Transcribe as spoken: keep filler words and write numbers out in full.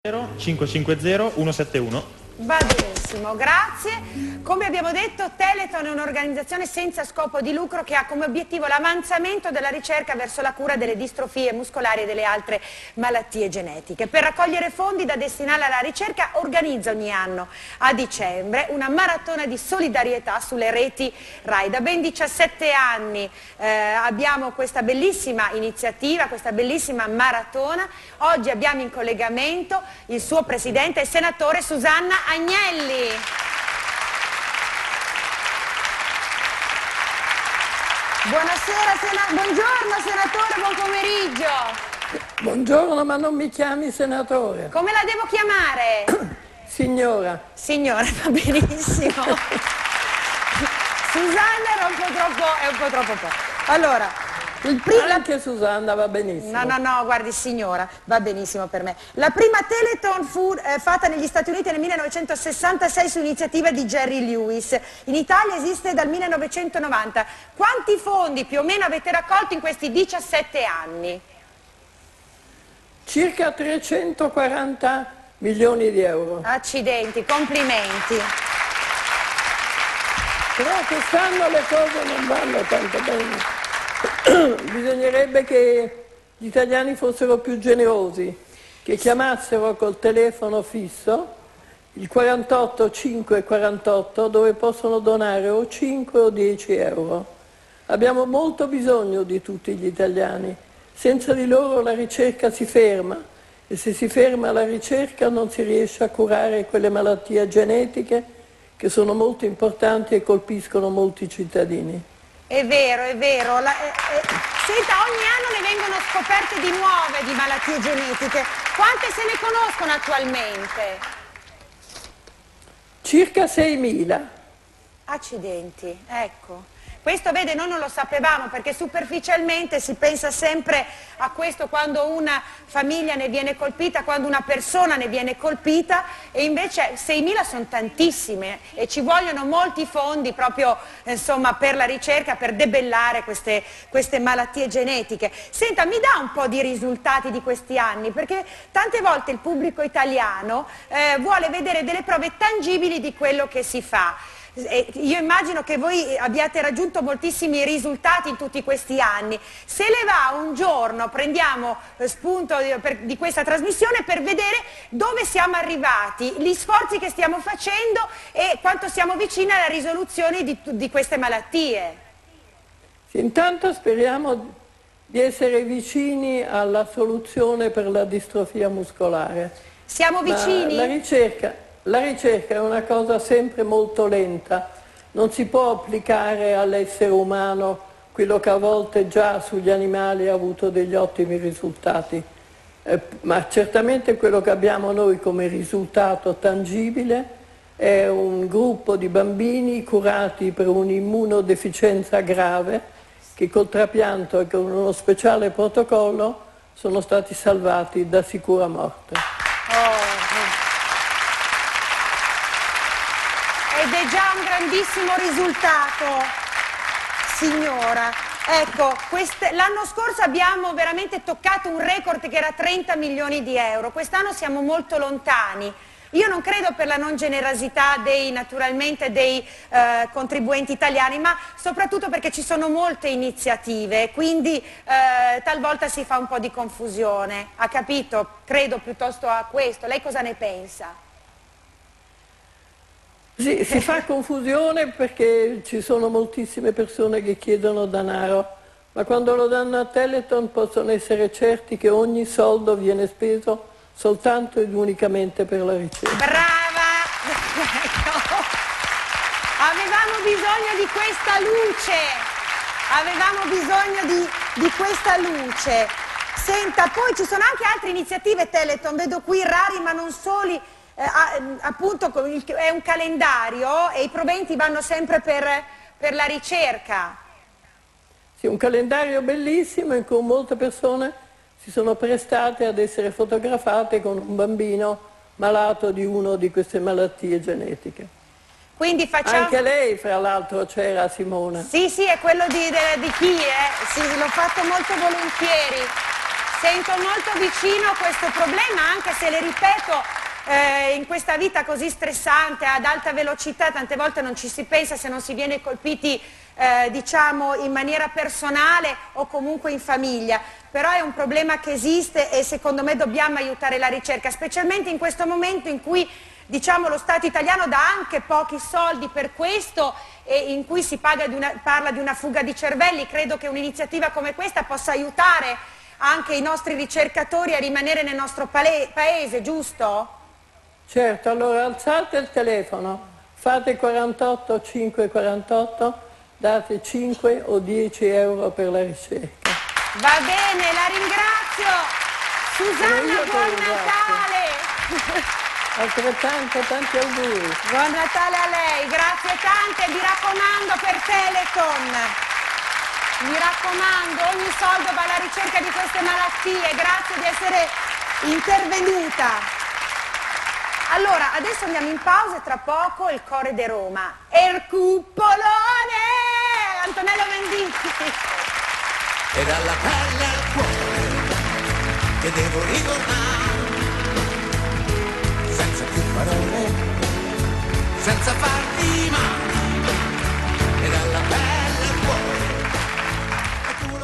cinque cinque zero uno sette uno. Va benissimo, grazie. Come abbiamo detto, Telethon è un'organizzazione senza scopo di lucro che ha come obiettivo l'avanzamento della ricerca verso la cura delle distrofie muscolari e delle altre malattie genetiche. Per raccogliere fondi da destinare alla ricerca organizza ogni anno a dicembre una maratona di solidarietà sulle reti RAI. Da ben diciassette anni eh, abbiamo questa bellissima iniziativa, questa bellissima maratona. Oggi abbiamo in collegamento il suo presidente, il senatore Susanna Agnelli. Buonasera, sena... buongiorno senatore, buon pomeriggio. Buongiorno, ma non mi chiami senatore. Come la devo chiamare? Signora. Signora, va benissimo. Susanna era un po' troppo, è un po' troppo poco. Allora, il primo... Anche Susanna va benissimo. No, no, no, guardi signora, va benissimo per me. La prima Telethon fu eh, fatta negli Stati Uniti nel millenovecentosessantasei su iniziativa di Jerry Lewis. In Italia esiste dal millenovecentonovanta. Quanti fondi più o meno avete raccolto in questi diciassette anni? Circa trecentoquaranta milioni di euro. Accidenti, complimenti. Però quest'anno le cose non vanno tanto bene. Bisognerebbe che gli italiani fossero più generosi, che chiamassero col telefono fisso il quarantotto cinque quarantotto dove possono donare o cinque o dieci euro. Abbiamo molto bisogno di tutti gli italiani, senza di loro la ricerca si ferma e se si ferma la ricerca non si riesce a curare quelle malattie genetiche che sono molto importanti e colpiscono molti cittadini. È vero, è vero. La, eh, eh, senta, ogni anno ne vengono scoperte di nuove di malattie genetiche. Quante se ne conoscono attualmente? Circa seimila. Accidenti, ecco. Questo, vede, noi non lo sapevamo perché superficialmente si pensa sempre a questo quando una famiglia ne viene colpita, quando una persona ne viene colpita e invece seimila sono tantissime e ci vogliono molti fondi proprio insomma, per la ricerca, per debellare queste, queste malattie genetiche. Senta, mi dà un po' di risultati di questi anni perché tante volte il pubblico italiano eh, vuole vedere delle prove tangibili di quello che si fa. Io immagino che voi abbiate raggiunto moltissimi risultati in tutti questi anni. Se le va un giorno, prendiamo spunto di questa trasmissione per vedere dove siamo arrivati, gli sforzi che stiamo facendo e quanto siamo vicini alla risoluzione di, di queste malattie. Sì, intanto speriamo di essere vicini alla soluzione per la distrofia muscolare. Siamo vicini? Ma la ricerca... La ricerca è una cosa sempre molto lenta, non si può applicare all'essere umano quello che a volte già sugli animali ha avuto degli ottimi risultati, eh, ma certamente quello che abbiamo noi come risultato tangibile è un gruppo di bambini curati per un'immunodeficienza grave che col trapianto e con uno speciale protocollo sono stati salvati da sicura morte. Oh. Ed è già un grandissimo risultato, signora. Ecco, l'anno scorso abbiamo veramente toccato un record che era trenta milioni di euro, quest'anno siamo molto lontani. Io non credo per la non generosità dei, naturalmente, dei eh, contribuenti italiani, ma soprattutto perché ci sono molte iniziative, quindi eh, talvolta si fa un po' di confusione. Ha capito? Credo piuttosto a questo. Lei cosa ne pensa? Sì, si fa confusione perché ci sono moltissime persone che chiedono denaro, ma quando lo danno a Telethon possono essere certi che ogni soldo viene speso soltanto ed unicamente per la ricerca. Brava! Avevamo bisogno di questa luce, avevamo bisogno di, di questa luce. Senta, poi ci sono anche altre iniziative Telethon, vedo qui rari ma non soli. Eh, appunto è un calendario e i proventi vanno sempre per, per la ricerca. Sì, un calendario bellissimo in cui molte persone si sono prestate ad essere fotografate con un bambino malato di una di queste malattie genetiche. Quindi facciamo... Anche lei, fra l'altro, c'era, Simona. Sì, sì, è quello di, di, di chi, eh? Sì, l'ho fatto molto volentieri. Sento molto vicino questo problema, anche se le ripeto, eh, in questa vita così stressante, ad alta velocità, tante volte non ci si pensa se non si viene colpiti, eh, diciamo, in maniera personale o comunque in famiglia. Però è un problema che esiste e secondo me dobbiamo aiutare la ricerca, specialmente in questo momento in cui, diciamo, lo Stato italiano dà anche pochi soldi per questo e in cui si parla di una, parla di una fuga di cervelli. Credo che un'iniziativa come questa possa aiutare anche i nostri ricercatori a rimanere nel nostro paese, giusto? Certo, allora alzate il telefono, fate quarantotto cinque quarantotto, date cinque o dieci euro per la ricerca. Va bene, la ringrazio. Susanna, buon Natale! Altrettanto, tanti auguri. Buon Natale a lei, grazie tante, mi raccomando per Telecom. Mi raccomando, ogni soldo va alla ricerca di queste malattie, grazie di essere intervenuta. Allora, adesso andiamo in pausa e tra poco il Core de Roma. Ercupolone! Antonello Venditti. E dalla pelle al cuore che devo ritornare, senza più parole, senza fare